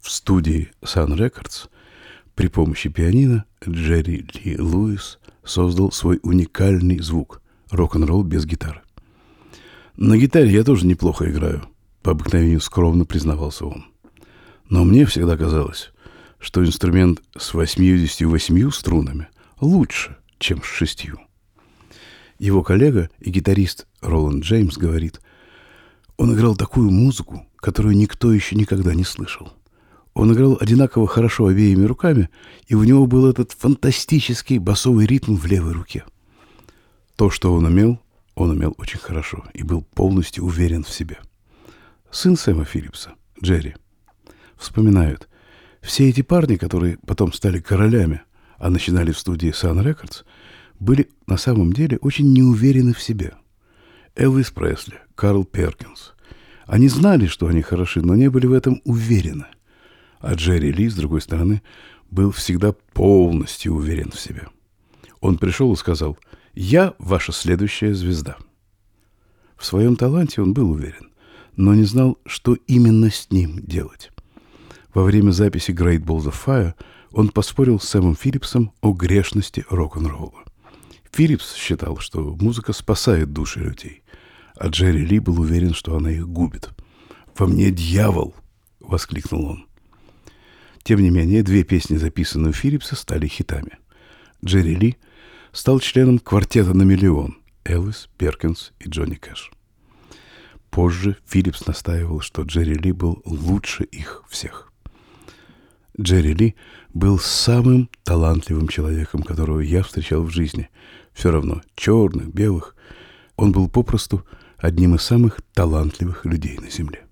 В студии Sun Records при помощи пианино Джерри Ли Луис создал свой уникальный звук – рок-н-ролл без гитары. «На гитаре я тоже неплохо играю», – по обыкновению скромно признавался он. «Но мне всегда казалось, что инструмент с 88 струнами лучше, чем с 6». Его коллега и гитарист Роланд Джеймс говорит: «Он играл такую музыку, которую никто еще никогда не слышал. Он играл одинаково хорошо обеими руками, и у него был этот фантастический басовый ритм в левой руке». То, что он умел очень хорошо и был полностью уверен в себе. Сын Сэма Филлипса, Джерри, вспоминает: все эти парни, которые потом стали королями, а начинали в студии Sun Records, были на самом деле очень неуверены в себе. Элвис Пресли, Карл Перкинс. Они знали, что они хороши, но не были в этом уверены. А Джерри Ли, с другой стороны, был всегда полностью уверен в себе. Он пришел и сказал: «Я ваша следующая звезда». В своем таланте он был уверен, но не знал, что именно с ним делать. Во время записи Great Balls of Fire он поспорил с Сэмом Филлипсом о грешности рок-н-ролла. Филлипс считал, что музыка спасает души людей, а Джерри Ли был уверен, что она их губит. «Во мне дьявол!» — воскликнул он. Тем не менее, две песни, записанные у Филлипса, стали хитами. Джерри Ли стал членом квартета на миллион — Элвис, Перкинс и Джонни Кэш. Позже Филлипс настаивал, что Джерри Ли был лучше их всех. Джерри Ли был самым талантливым человеком, которого я встречал в жизни. Все равно, черных, белых. Он был попросту одним из самых талантливых людей на земле.